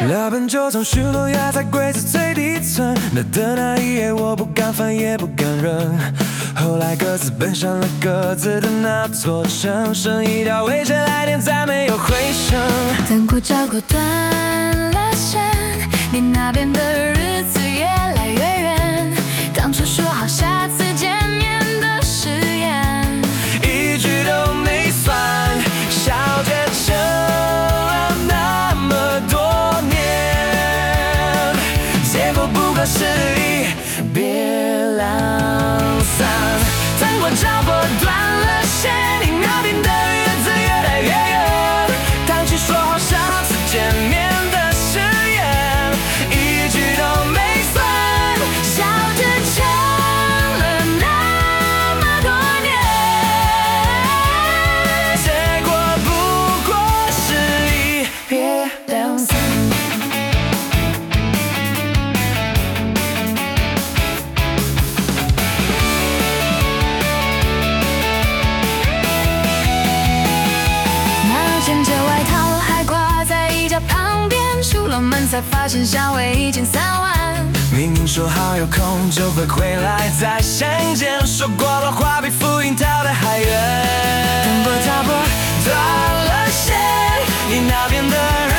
聊本就从许诺压在柜子最底层，那的那一夜我不敢翻也不敢扔，后来各自奔向了各自的那座城，剩一条未接来电再没有回声。 等过找过断了线，你那边的日子越来越远，当初说好下次见面的誓言， 一句都没算，小姐成了那么多年，结果不可思议，别懒散。等过找过断了线，你那边的日子越来越远，当起说好下次见面的誓言，一句都没算， 笑着撑了那么多年， 结果不过是一别两散。 那件旧外套还挂在衣架旁边，出了门才发现香味已经散完。 明明说好有空就会回来再相见，说过的话比浮云逃得还远。 等过找过断了线，你那边的